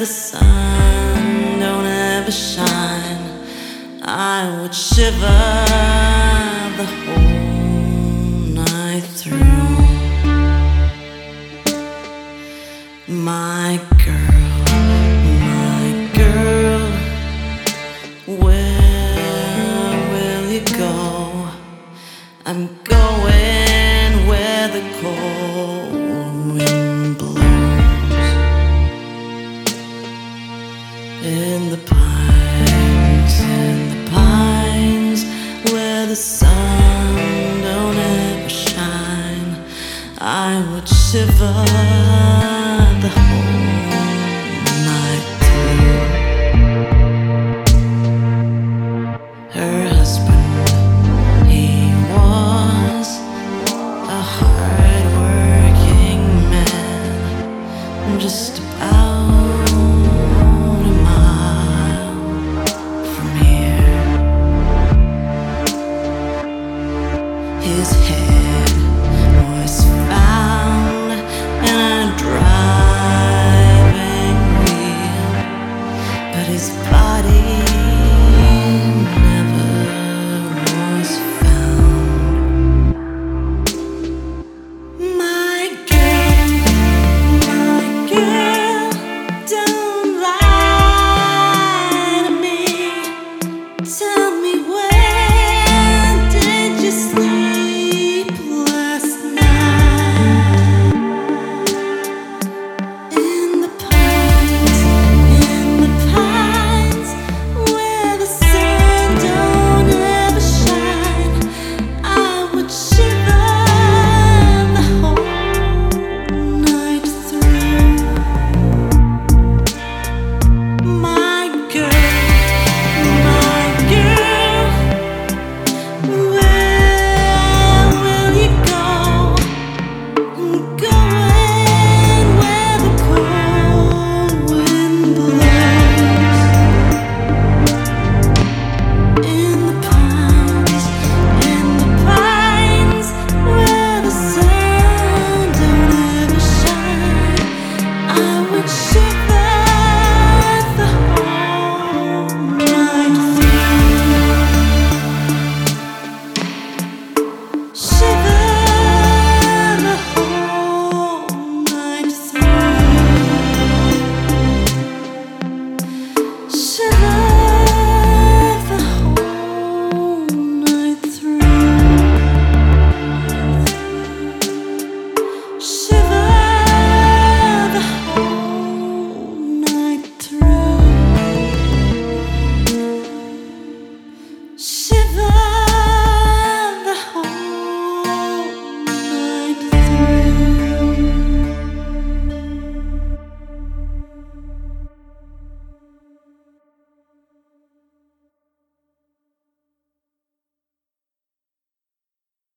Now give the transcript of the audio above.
the sun don't ever shine, I would shiver the whole night through. My girl, where will you go? I'm going where the cold wind blows. In the pines, where the sun don't ever shine, I would shiver the whole night through. Her husband, he was a hard-working man, just about a mile from here. His head was found in a driving wheel, but his body never was found. My girl, don't lie to me. Tell me, when did you sleep last night? In the pines, where the sun don't ever shine, I would shiver the whole night through. My girl, where will you go? I'm going where the cold wind blows. In the pines, where the sun don't ever shine, I would shiver the whole night through. Shiver the whole night through. Shiver the whole night through. Shiver the whole night through.